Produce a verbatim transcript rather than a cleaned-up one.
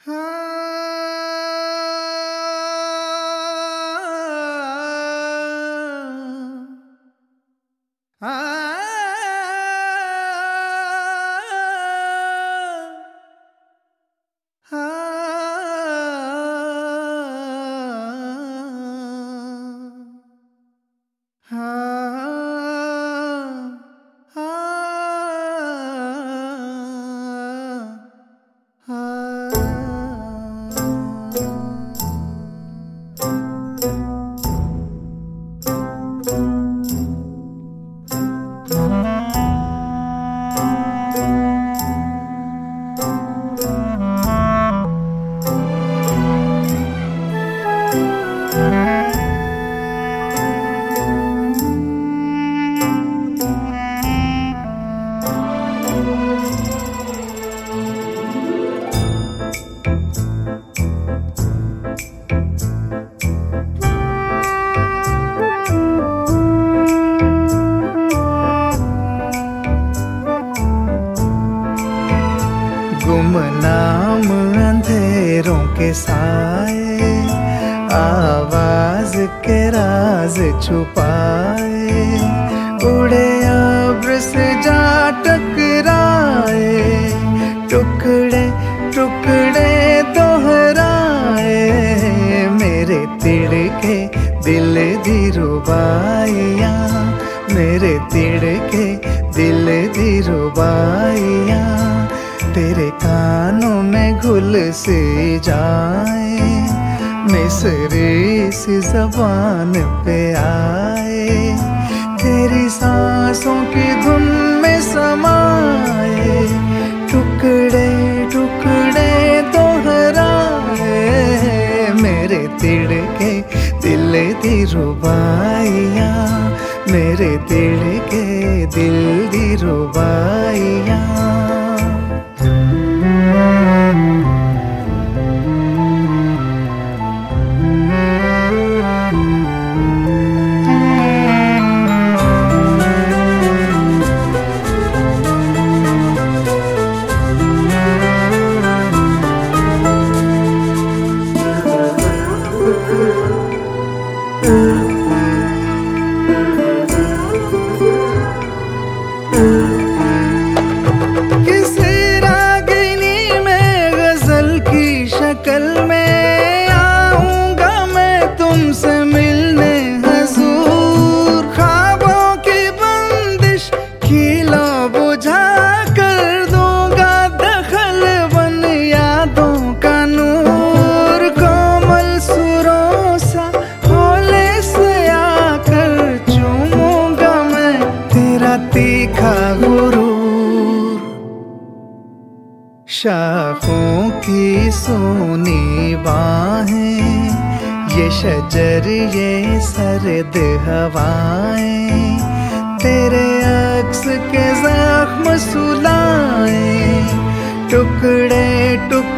गुमनाम अंधेरों के साए, आवाज के राज छुपाए, उड़े अब्र से जा टकराए, टुकड़े टुकड़े दोहराए, मेरे तिड़के दिल दी रुबाइयाँ, मेरे तिड़के दिल दी रुबाइयाँ, तेरे कानों में घुल से जाए, मिसरी सी जबान पे आए, तेरी सांसों की धुन में समाए, टुकड़े टुकड़े दोहराए, मेरे तिड़के दिल दी रुबाइयाँ, मेरे तिड़के दिल दी रुबाइयाँ। किसी रागिनी में गजल की शक्ल में आऊंगा मैं तुमसे मिलने हजूर, ख्वाबों की बंदिश खिला बुझा कर दूंगा दखल बन यादों का नूर, कोमल सुरों सा होले से आकर चूमूंगा मैं तेरा तीखा गुरूर, शाखों की सोनी बाहें, ये शजर ये सर्द हवाएं, तेरे अक्स के जख्म सुलाएं, टुकड़े टुकड़े